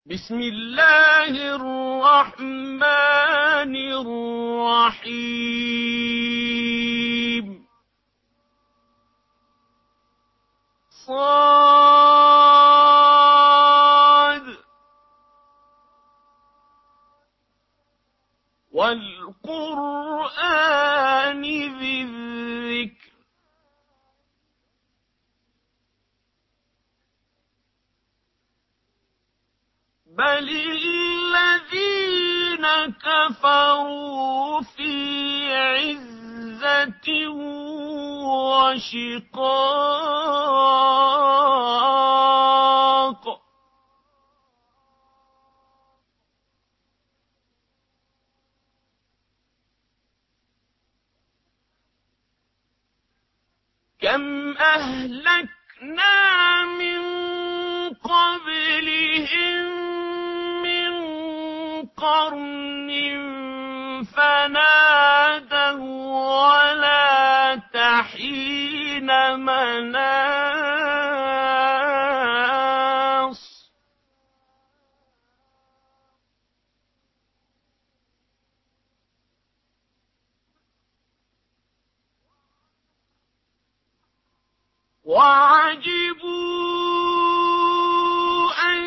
بسم الله الرحمن الرحيم صاد والقرآن ذي الذكر بل الذين كفروا في عزة وشقاق كم أهلكنا من قبلهم من قرن فنادوا ولا تحين مناص وعجبوا أن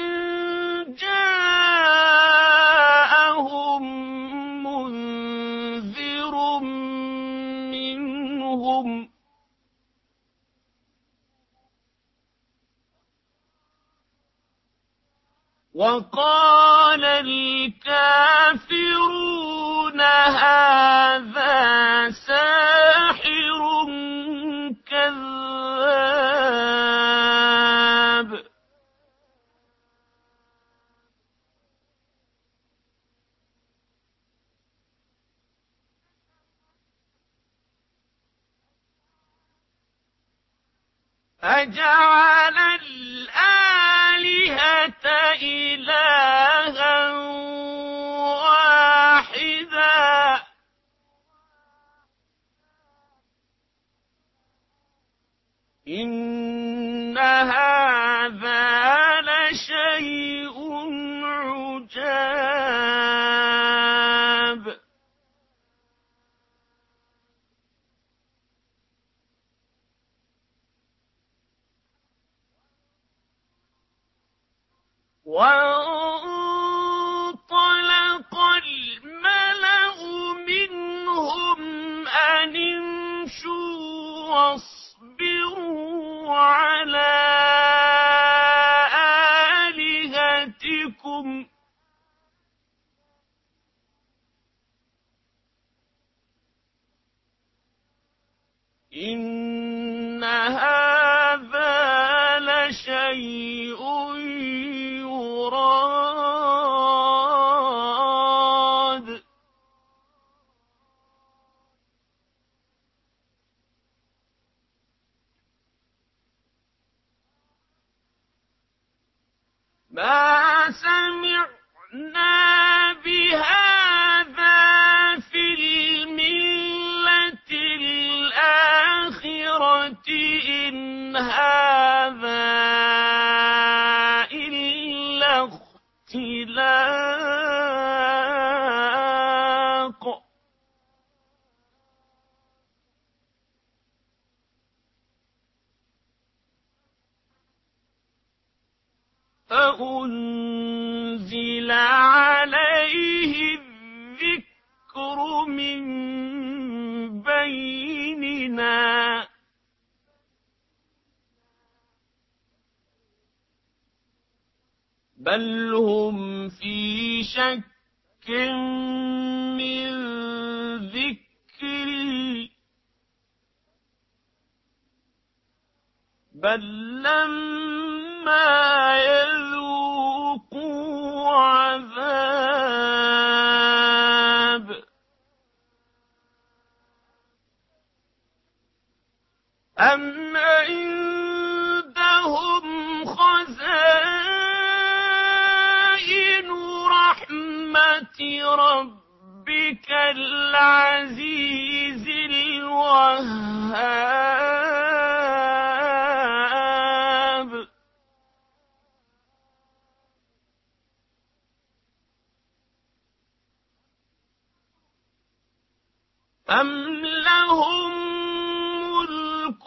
جاءهم منذر منهم وقال الكافرون هذا ساحر كذاب أجعل الآلهة إلها واحدا إن هذا لشيء عجاب وانطلق الملأ منهم أن امشوا واصبروا على آلهتكم إن هذا لشيء يراد ما سمعنا بهذا في الملة الآخرة إن هذا إلا اختلاق أأنزل عليه الذكر من بيننا بل هم في شك من ذكري بل لما يذوقوا عذاب أم عندهم خزائن رحمة ربك العزيز الوهاب أَمْ لَهُم مُّلْكُ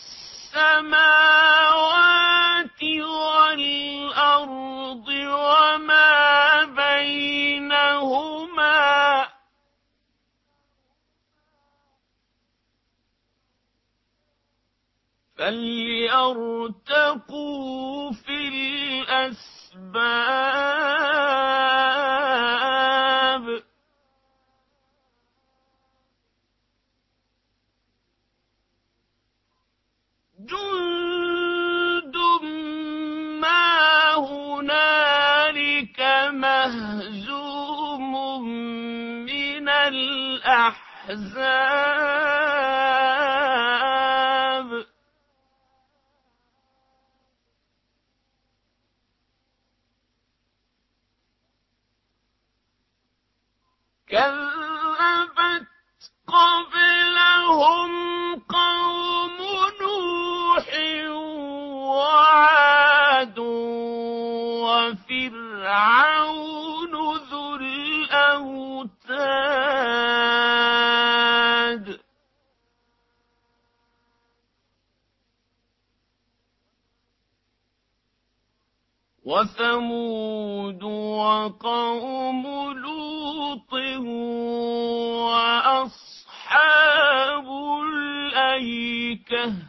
السَّمَاوَاتِ وَالْأَرْضِ وَمَا بَيْنَهُمَا ۖ فَلْيَرْتَقُوا فِي الْأَسْبَابِ جُندٌ مَّا هُنَالِكَ مَهْزُومٌ مِّنَ الْأَحْزَابِ كَذَّبَتْ قَبْلَهُمْ قَوْمُ نُوحٍ وَعَادٌ وَفِرْعَوْنُ ذُو الْأَوْتَادِ وَثَمُودُ وَقَوْمُ لُوطٍ وَأَصْحَابُ الْأَيْكَةِ ۚ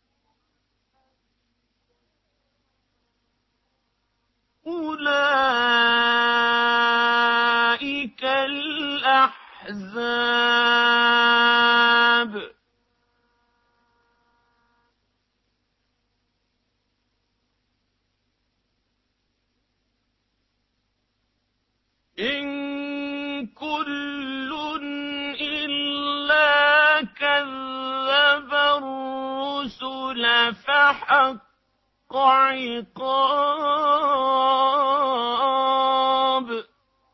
أُولَٰئِكَ الْأَحْزَابُ إِن كُلٌّ إِلَّا كَذَّبَ الرُّسُلَ فَحَقَّ عِقَابِ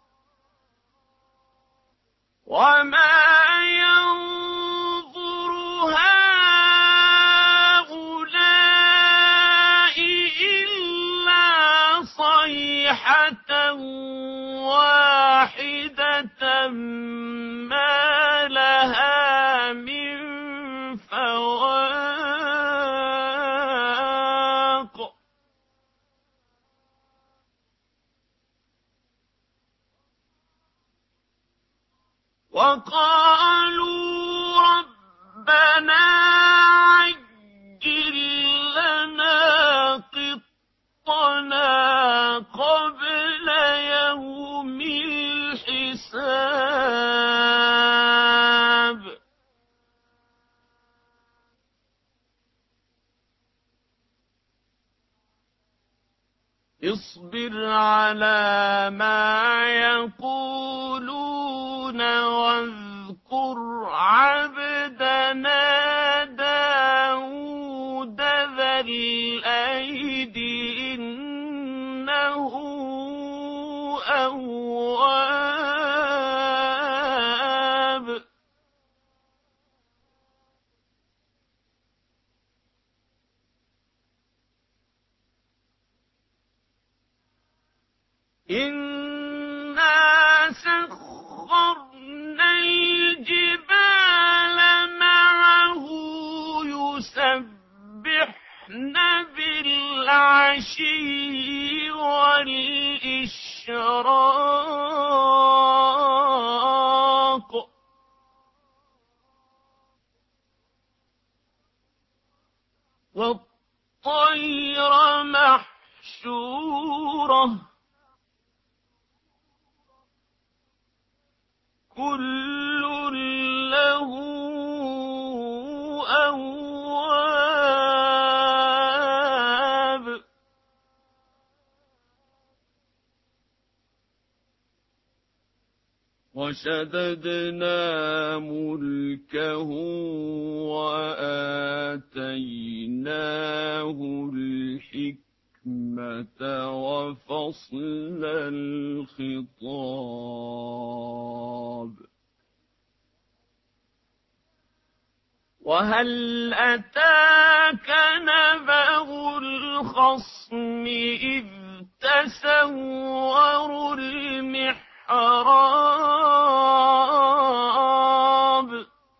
وَمَا يَنظُرُ هَٰؤُلَاءِ إِلَّا صَيْحَةً وَاحِدَةً مَّا لَهَا مِن فَوَاقٍ وَقَالُوا رَبَّنَا عَجِّل لَّنَا قِطَّنَا قَبْلَ يَوْمِ الْحِسَابِ اصْبِرْ عَلَىٰ مَا يَقُولُونَ وَاذْكُرْ عَبْدَنَا دَاوُودَ ذَا الْأَيْدِ ۖ إِنَّهُ أَوَّابٌ إِنَّا سَخَّرْنَا الْجِبَالَ مَعَهُ يُسَبِّحْنَ بِالْعَشِيِّ وَالْإِشْرَاقِ وَالطَّيْرَ مَحْشُورَةً كُلٌّ لَّهُ أَوَّابٌ وَشَدَدْنَا مُلْكَهُ وَآتَيْنَاهُ الْحِكْمَةَ وَفَصْلَ الْخِطَابِ وَهَلْ أَتَاكَ نَبَأُ الْخَصْمِ إِذْ تَسَوَّرُوا الْمِحْرَابَ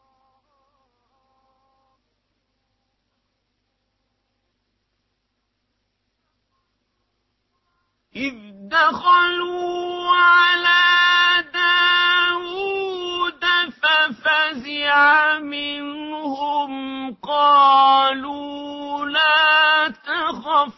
إذ دخلوا على داود ففزع منهم قالوا لا تخف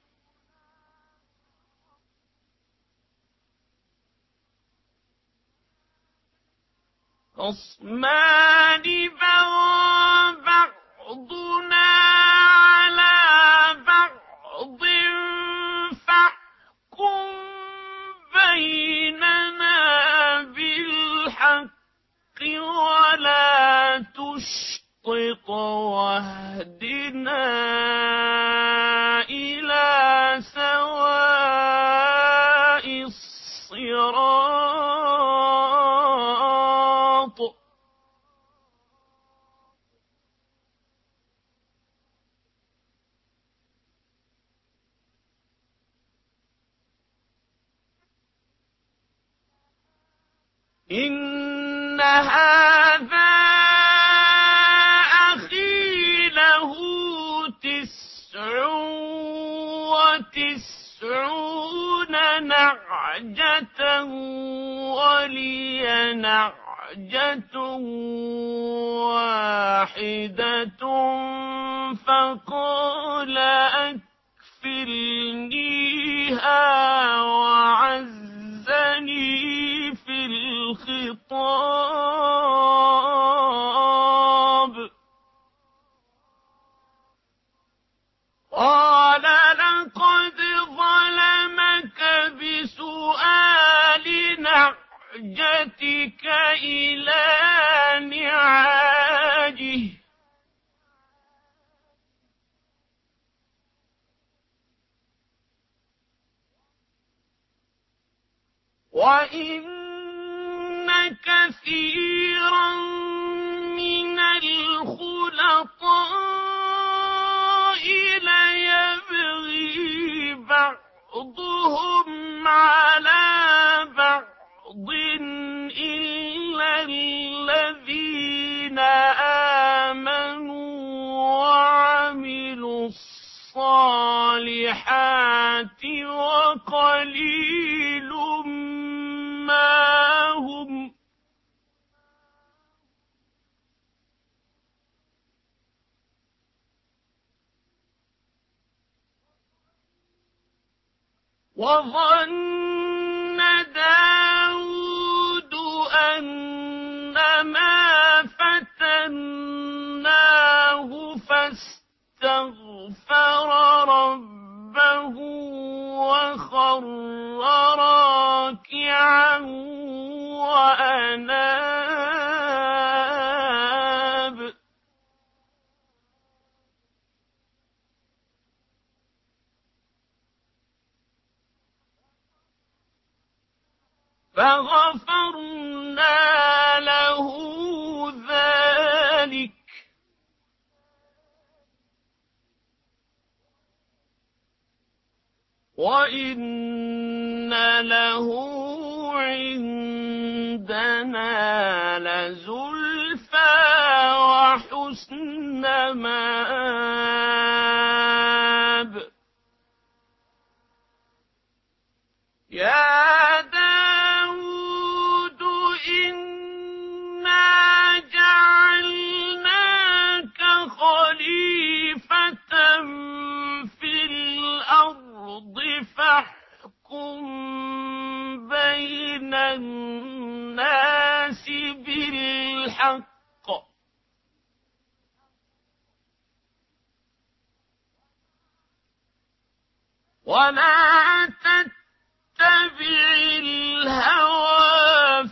خصمان بغى بعضنا على بعض فاحكم بيننا بالحق ولا تشطط واهدنا إلى سواء الصراط إن هذا أخي له 99 نعجة ولي نعجة واحدة فقال أكفلنيها وعزني في الخطاب قال لقد ظلمك بسؤال نعجتك إلى نعاجه وإن كثيرا من الخلطاء ليبغي بعضهم على بعض إلا الذين آمنوا وعملوا الصالحات وقليل ما هم وظن داود أنما فتناه فاستغفر ربه وخر راكعا وأناب فغفرنا له ذلك وإن له عندنا لزلفى وحسن مآب يا داود إنا جعلناك خليفة في الأرض فاحكم بين الناس بالحق ولا تتبع الهوى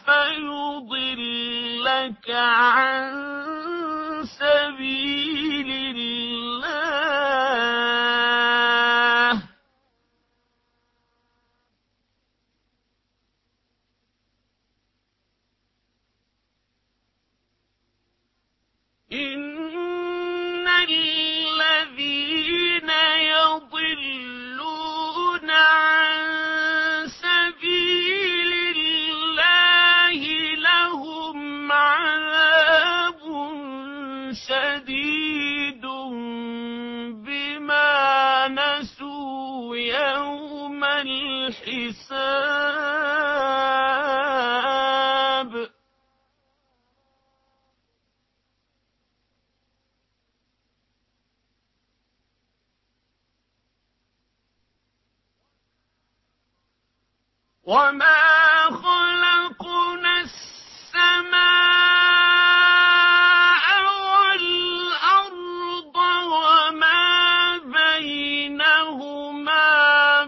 فيضلك عن سبيل الله إن الذين يضلون عن سبيل الله لهم عذاب شديد بما نسوا يوم الحساب وما خلقنا السماء والأرض وما بينهما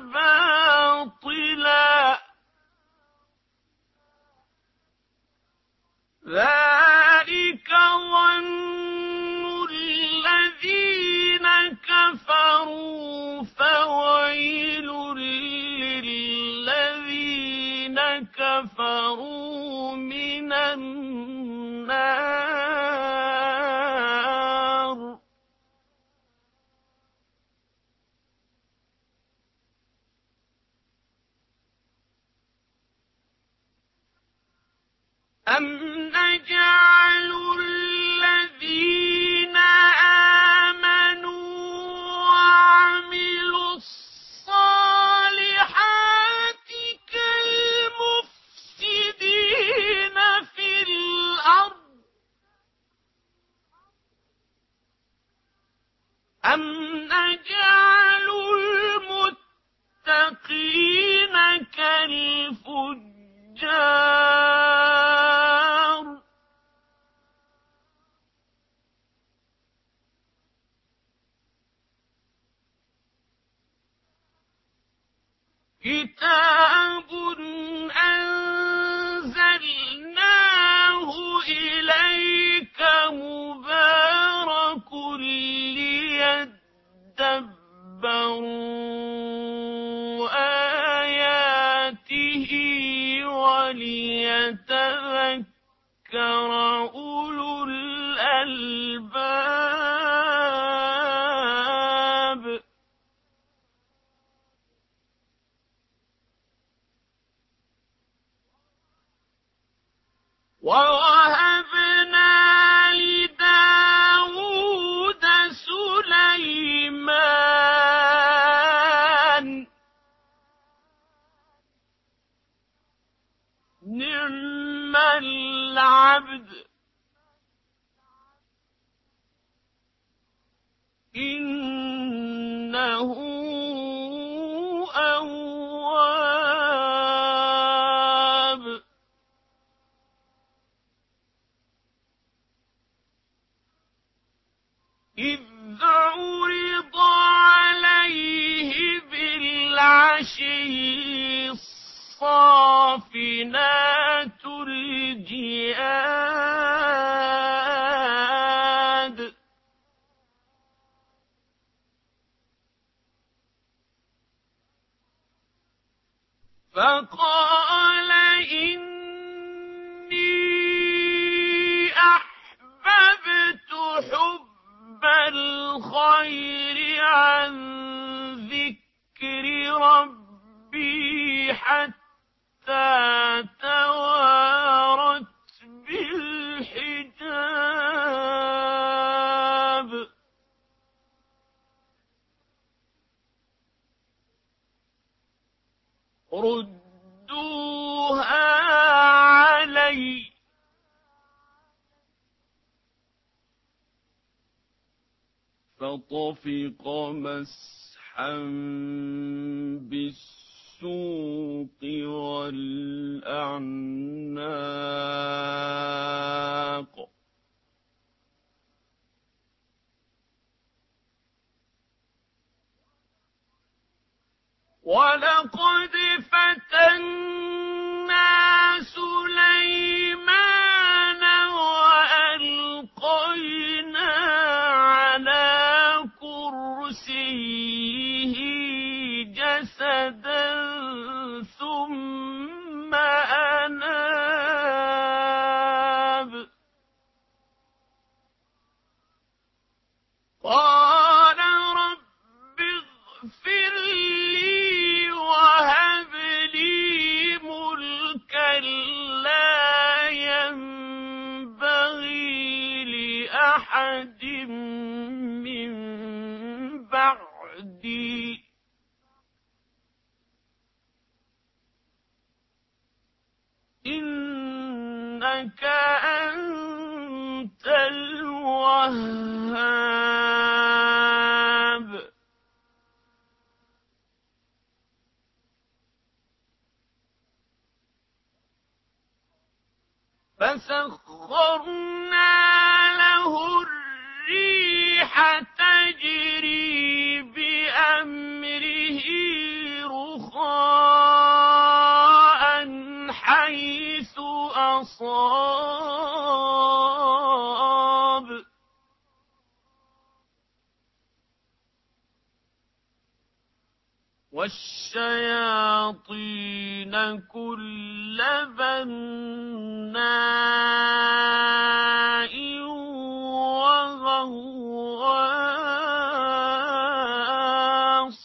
باطلا ذلك ظن الذين كفروا فويل للذين كفروا من النار أم نجعل الذين آمنوا وعملوا الصالحات كالمفسدين في الأرض أم نجعل المتقين كالفجار كتاب أنزلناه إليك مبارك ليدبروا آياته وليتذكر أولو الألباب ووهبنا لداود سليمان نعم العبد إنه أواب إذ عرض عليه بالعشي الصافنات الجياد فقال إني أحببت حب الخير عن ذكر ربي حتى توارت بالحجاب ردوها علي فطفق مسحا بالسوق والأعناق ولقد فتنا سليمان وألقينا على كرسيه جسدا إنك أنت الوهاب فسخرنا له الريح تجري بأمره رخاء حيث أصاب والشياطين كل بناء وغواص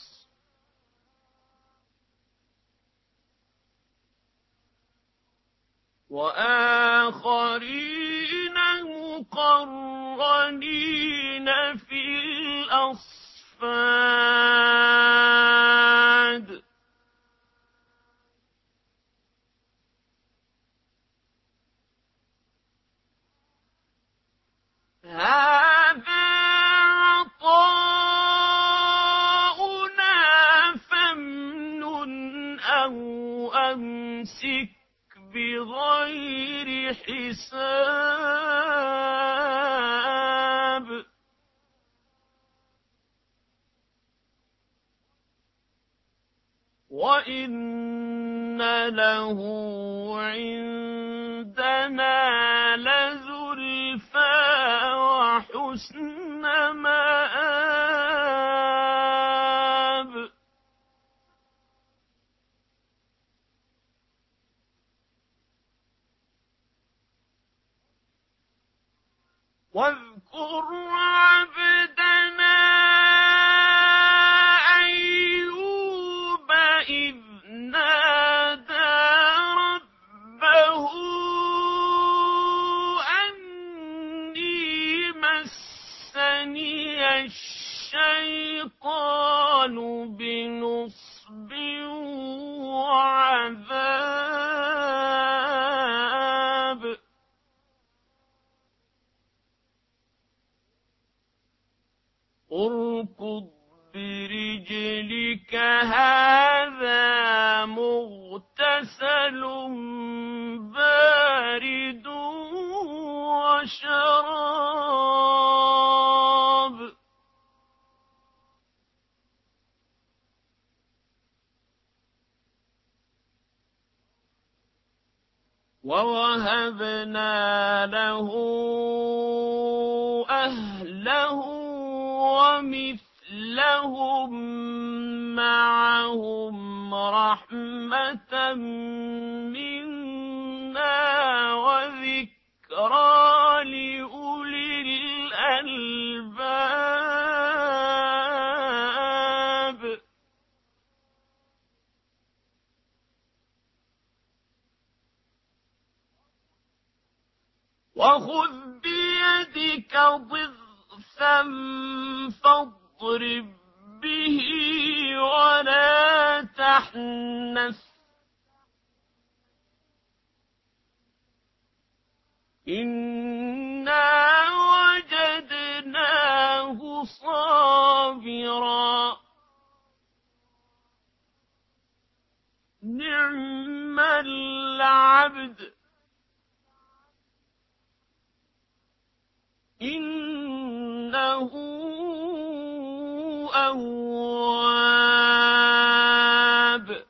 وآخرين مقرنين في الأصفاد هذا عطاؤنا فامنن أو أمسك بغير حساب وإن له عندنا لزلفى وحسن مآب واذكر عبدنا أيوب إذ نادى ربه أني مسني الشيطان بنصب وعذاب اركض برجلك هذا مغتسل بارد وشراب ووهبنا له أهله ومثلهم معهم رحمة منا وذكرى لأولي الألباب وخذ بيدك ضغثا فاضرب به ولا تحنث إنا وجدناه صابرا نعم العبد إنه أواب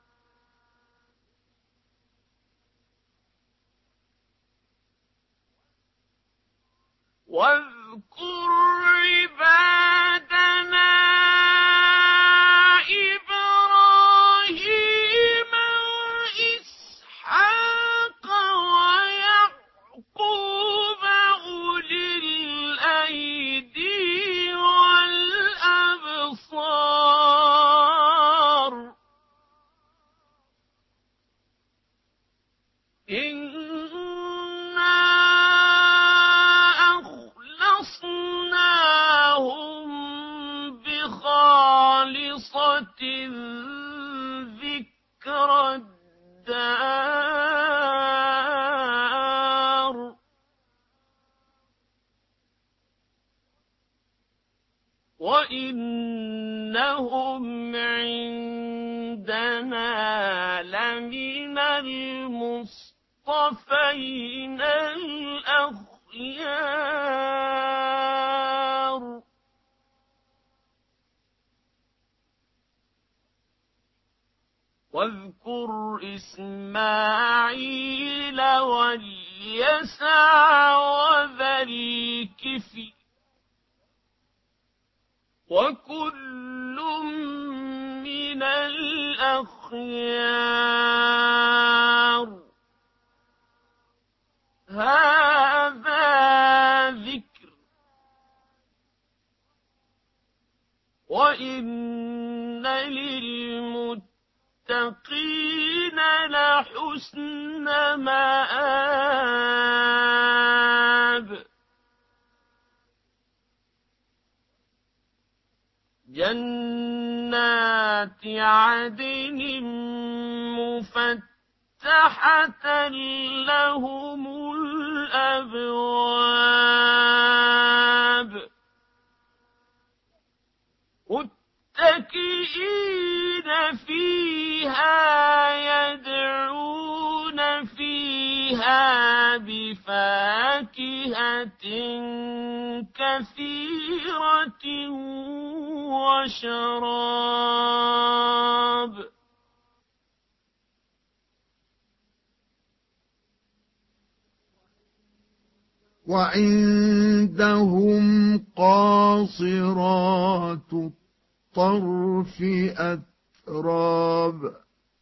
واذكر عبادنا إبراهيم وإسحاق ويعقوب أولي الأيدي والأبصار إنا أخلصناهم بخالصة ذكر الدار لمن المصطفين الأخيار واذكر إسماعيل واليسع وذا الكفل وكل من الأخيار هذا ذكر وإن للمتقين لحسن مآب جنات عدن مفتحة لهم الأبواب متكئين فيها يدعون فيها بفاكهة كثيرة وشراب وعندهم قاصرات الطرف أتراب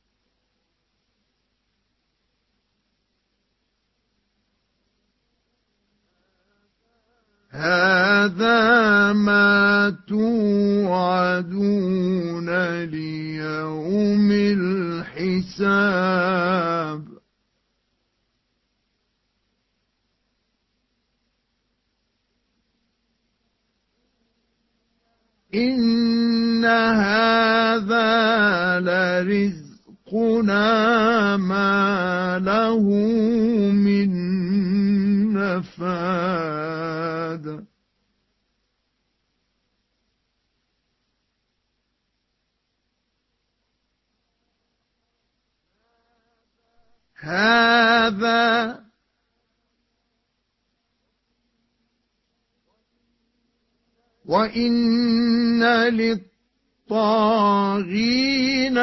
هذا ما توعدون ليوم الحساب إن هذا لرزقنا ما له من نفاد هذا وإن للطاغين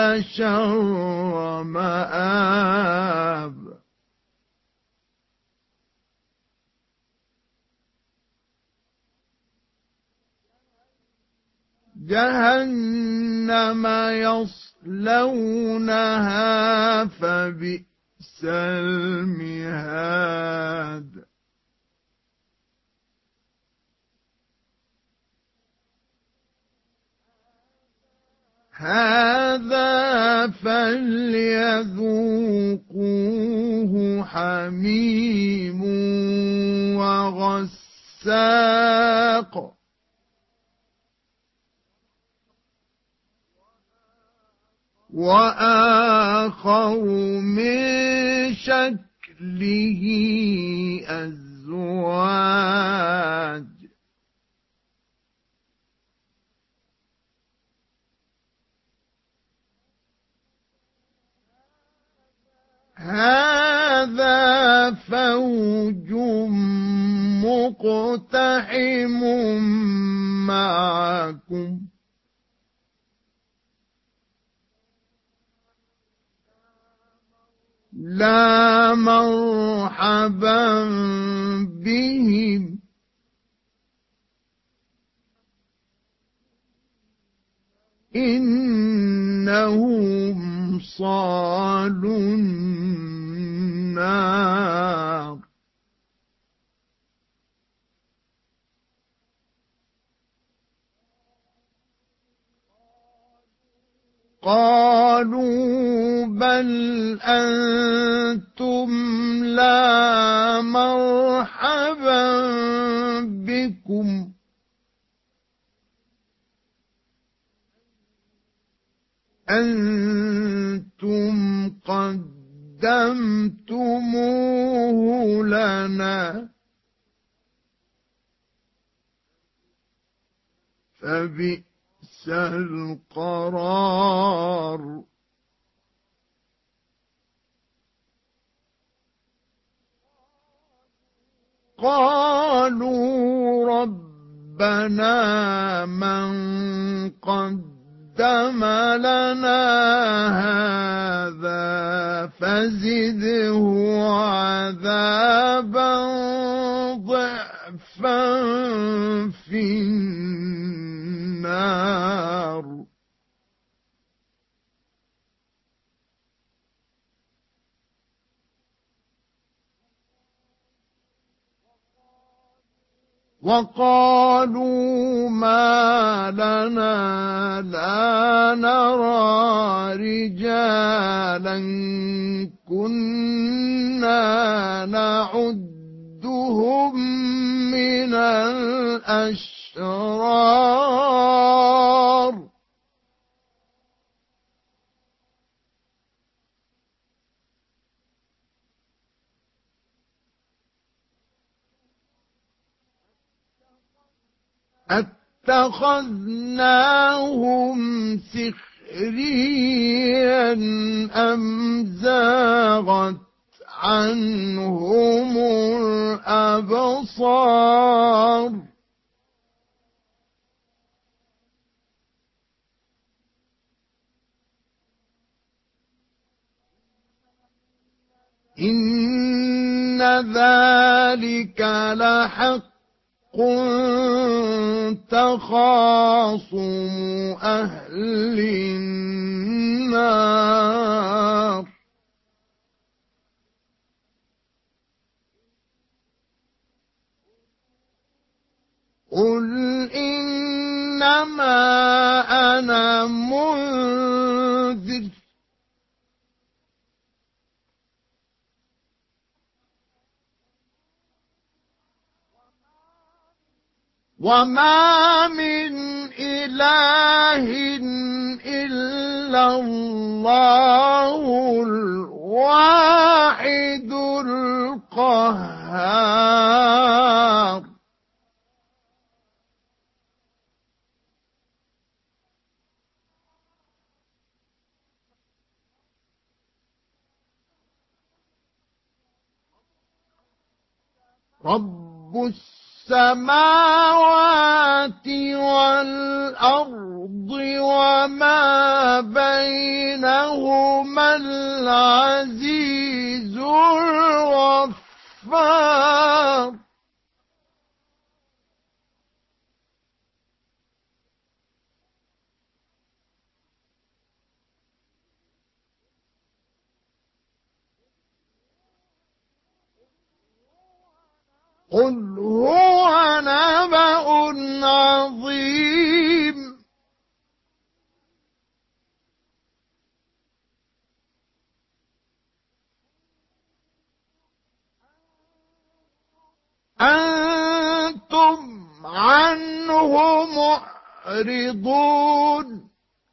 لشر مآب جهنم يصلونها فبئس المهاد هذا فليذوقوه حميم وغساق وآخر من شكله أزواج هذا فوج مقتحم معكم لا مرحبا بهم إنهم صالوا النار قالوا بل أنتم لا مرحبا بكم أنتم قدمتموه لنا فبئس القرار قالوا ربنا من قدم لنا هذا فزده عذابا ضعفا في النار. وقالوا ما لنا لا نرى رجالا كنا نعدهم من الأشرار. أتخذناهم سخريا أم زاغت عنهم الأبصار. إن ذلك لحق تخاصم أهل النار. قل إنما أنا منذر وما من إله إلا الله الواحد القهار. رب السماوات والأرض وما بينهما العزيز الغفار. قل هو نبأ عظيم أنتم عنه معرضون.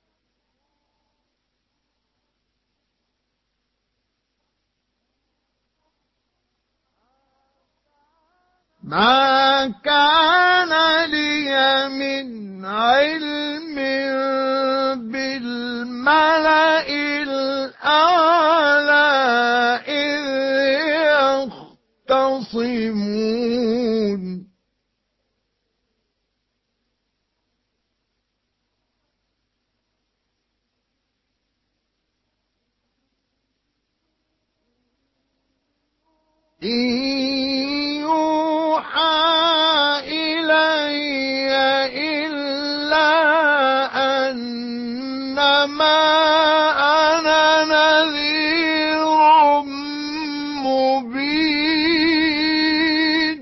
ما كان لي من علم بالملأ الأعلى إذ يختصمون. إن يوحى إلي إلا أنما أنا نذير مبين.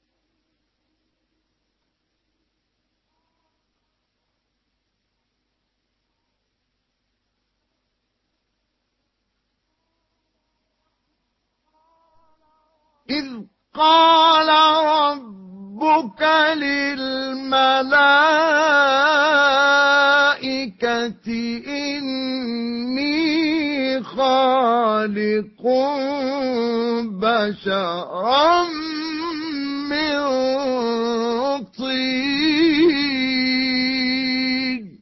إذ قال ربك للملائكة إني خالق بشرا من طين.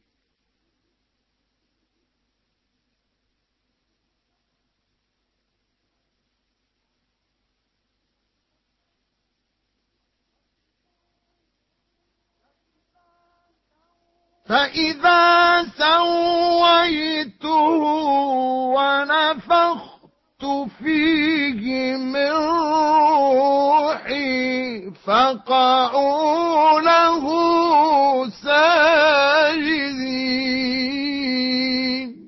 فإذا سويته ونفخت فيه من روحي فقعوا له ساجدين.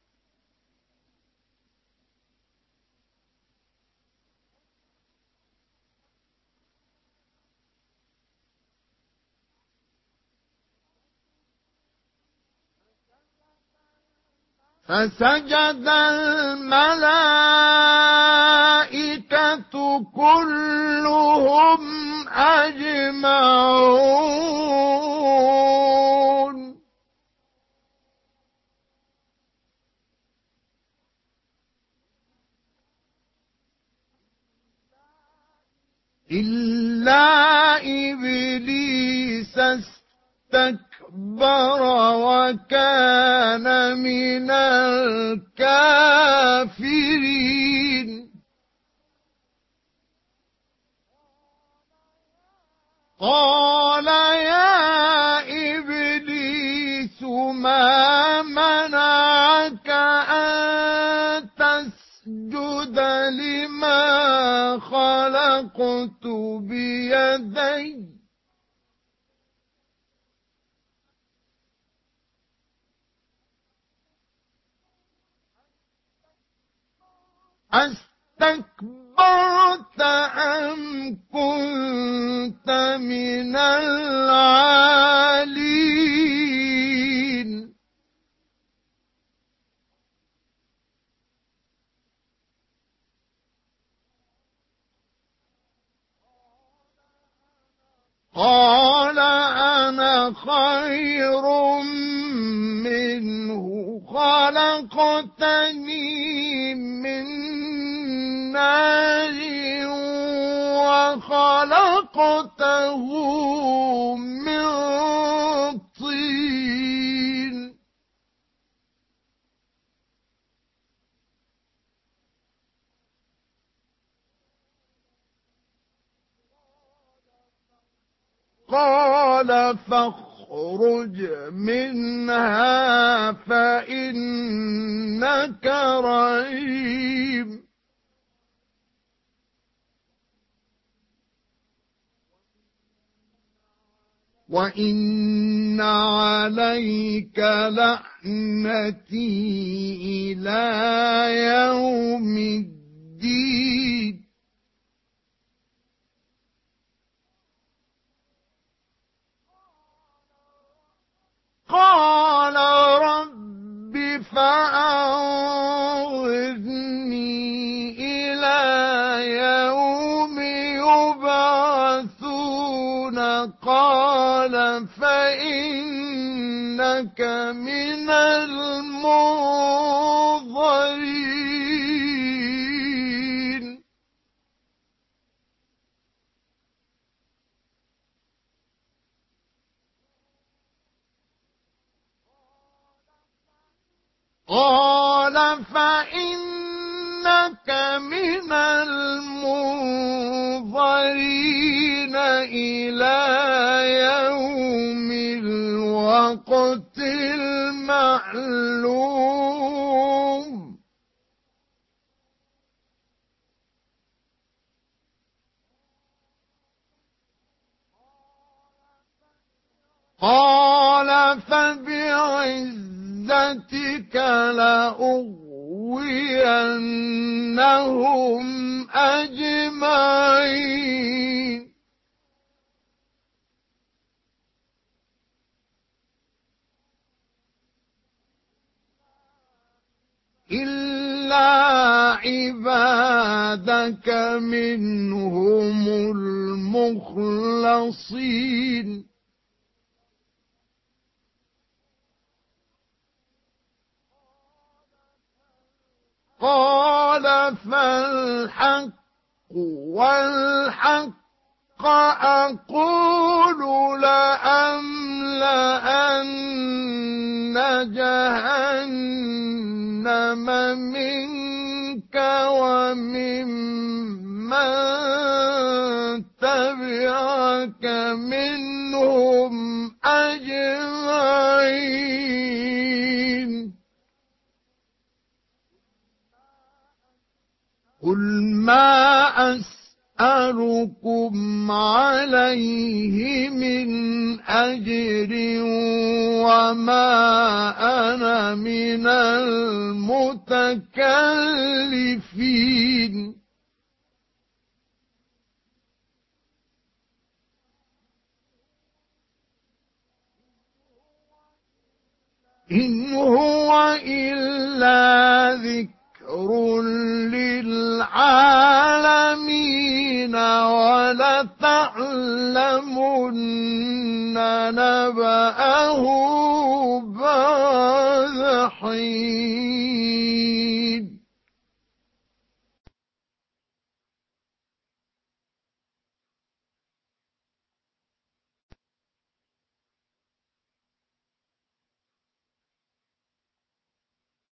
فسجد الملائكة كلهم أجمعون إلا إبليس استكبر وكان من الكافرين. قال يا إبليس ما منعك أن تسجد لما خلقت بيدي أستكبرت أم كنت من العالين. قال أنا خير منه خلقتني من نار وخلقته من طين. قال فاخرج منها فإنك رجيم وإن عليك لعنتي إلى يوم الدين. قال رب فأنظرني إلى يوم يبعثون. قال فإنك من المنظرين. قال فإنك من المنظرين إلى يوم الوقت المعلوم. قال فبعزتك لأغوينهم أجمعين إلا عبادك منهم المخلصين. قال فالحق والحق أقول لأملأن جهنم منك وممن تبعك منهم أجمعين. قل ما أسألكم عليه من أجر وما أنا من المتكلفين إن هو إلا ذكر للعالمين ولتعلمن نبأه بعد حين.